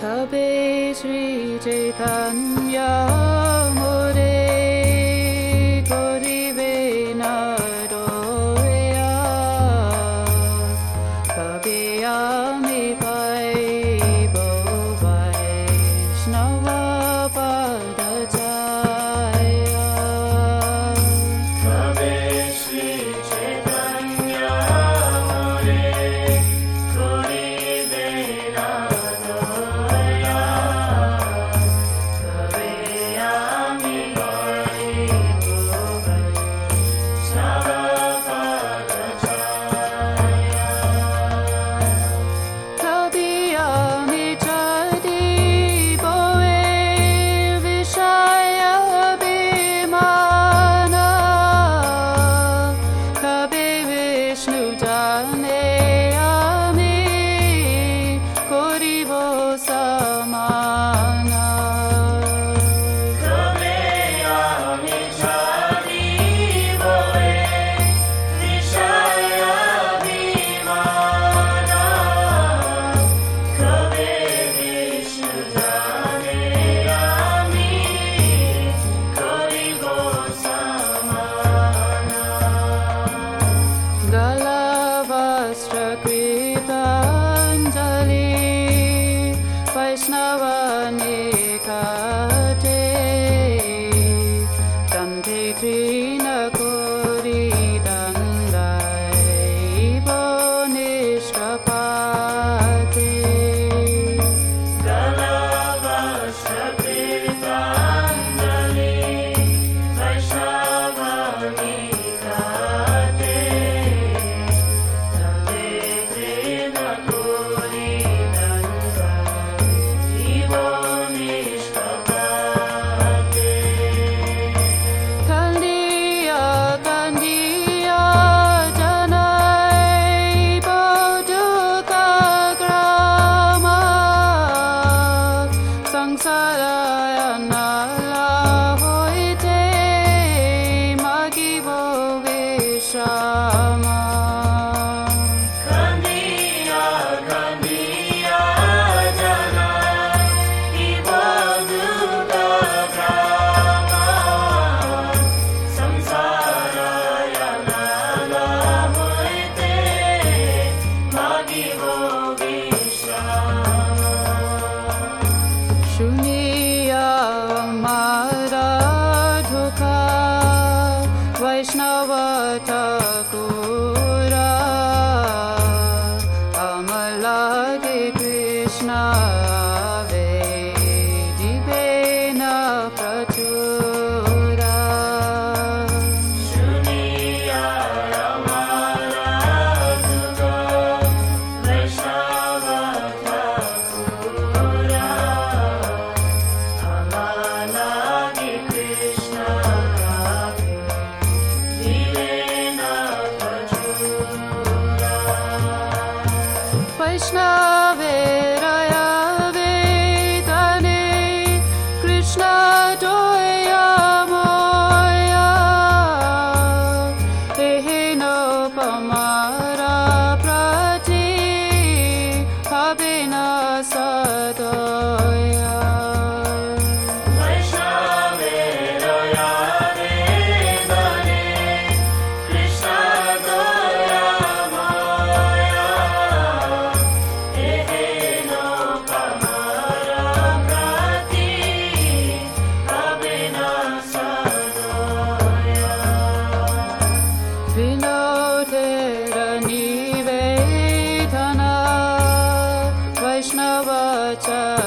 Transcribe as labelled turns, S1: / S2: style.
S1: कबे श्री चैतन्य मोरे गोरिबे नरोया कबे आमी पाइबो वैष्णव पद जाया
S2: कबे श्री चैतन्य मोरे गोरिबे नरोया कबे आमी पाइबो वैष्णव पद जाया
S1: कबे आमी चढ़िबो विषय अभिमान कबे विष्णु जाने आमी करिबो समान
S2: कबे आमी चढ़िबो विषय अभिमान कबे विष्णु जाने आमी करिबो समान
S1: गलवस्त्रकृताञ्जलि वैष्णवनिकटे दन्ते तृणकोरिदण्डैवो निष्कपाते
S2: गलवस्त्रकृताञ्जलि वैष्णवनिकटे दन्ते तृणकोरिदण्डैवो निष्कपाते
S1: कन्दिया कन्दिया जनैवो दुःखग्रामा संसाराय नला होइते मागिबो विश्राम
S2: कन्दिया कन्दिया जनैवो दुःखग्रामा संसाराय नला होइते मागिबो विश्राम
S1: शुनिया मारा धोखा वैष्णव ठाकुरा अमलागे कृष्ण वेदिवेन प्रचुरा
S2: शुनिया हमारा दुगा वैष्णव ठाकुरा हमालागे कृष्ण दिवेन प्रचुरा
S1: वैष्णवेरया वेदने कृष्ण दोया मोया एहेनो पमारा प्रति हबेन सदया
S2: वैष्णवेरया वेदने कृष्ण दोया माया एहेनो पमारा प्रति हबेन सदया
S1: विनोदेर निवेदना वैष्णव च